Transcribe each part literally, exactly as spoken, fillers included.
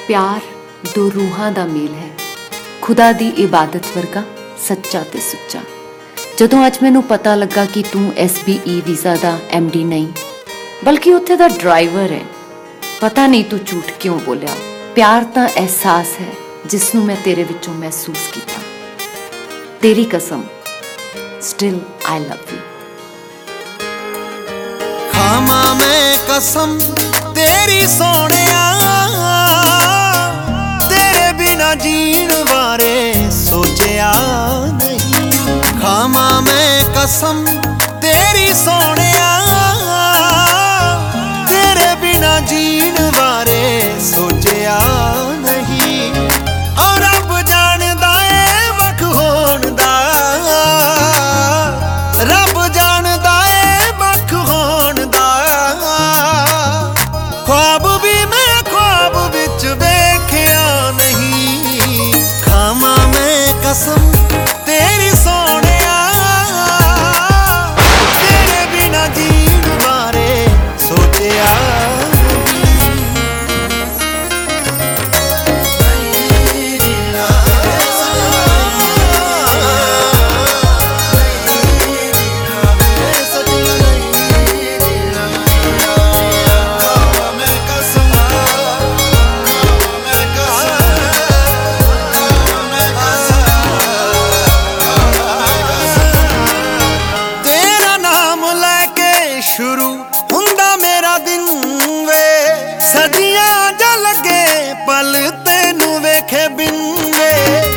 प्यार दो रूहां दा मेल है, खुदा दी इबादत वर्गा सच्चा ते सुच्चा। जदों अज मैनू पता लगा कि तू एस बी ई वीज़ा दा एम डी नहीं बल्कि उत्थे दा ड्राइवर है, पता नहीं तू झूठ क्यों बोलिया। प्यार तां एहसास है जिसनू मैं तेरे विचों महसूस किया। तेरी कसम, स्टिल आई लव यू। खामा मैं कसम तेरी सोनिया, तेरे बिना जीण बारे सोचिया नहीं। खामा मैं कसम तेरी सोनिया, तेरे बिना जीण बारे सोचिया नहीं। और रब जानदा ए वख होण दा, रब जानदा ए वख होण दा। ख्वाब भी मैं ख्वाब विच वेखिया नहीं। खामा मैं कसम तेरी सोनिया, तेरे बिना जीण बारे सोचिया। शुरू हुंदा मेरा दिन वे, सदियां जा लगे पल तेनू वेखे बिन वे।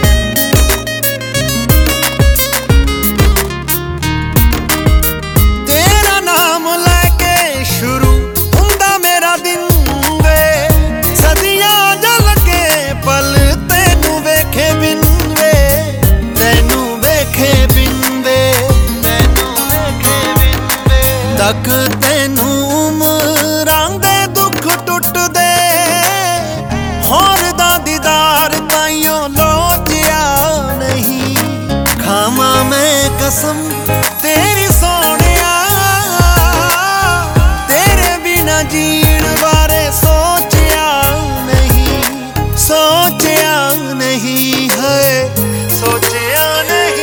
तेरा नाम लैके शुरू हुंदा मेरा दिन वे, सदियां जा लगे पल तेनू वेखे बिन वे। तेनू वेखे बिन वे, तेनू वेखे बिन वे। तक तेनू उमरां दे दुख टुटदे, होर दा दीदार ताइयों लोचिया नहीं। खामा मैं कसम तेरी सोनिया, तेरे बिना जीण बारे सोचिया नहीं। सोचिया नहीं है, सोचिया नहीं।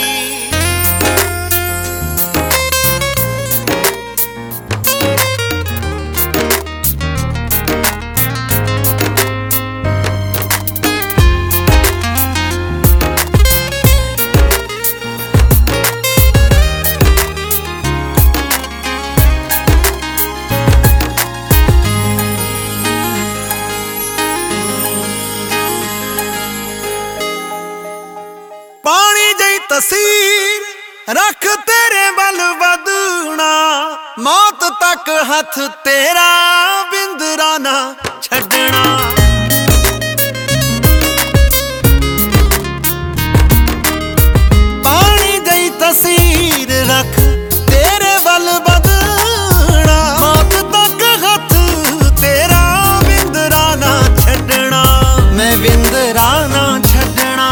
पानी जई तसीर रख तेरे वल वदना, मौत तक हथ तेरा बिंदरा ना छड़ना। पानी जई तसीर रख तेरे वल वदना, मौत तक हथ तेरा बिंदरा ना छड़ना। मैं बिंदरा ना छड़ना,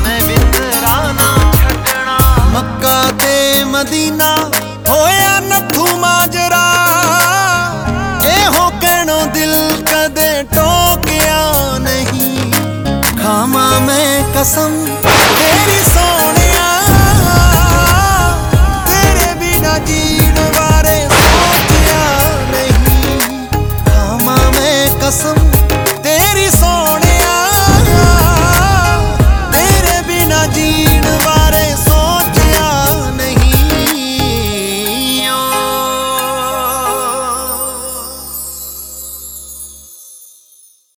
मक्का ते मदीना होया नथू माजरा। एहो कहनो दिल कदे टोकिया नहीं। खामा मैं कसम तेरी सोनिया, तेरे बिना जीण बारे सोचिया नहीं। खामा मैं कसम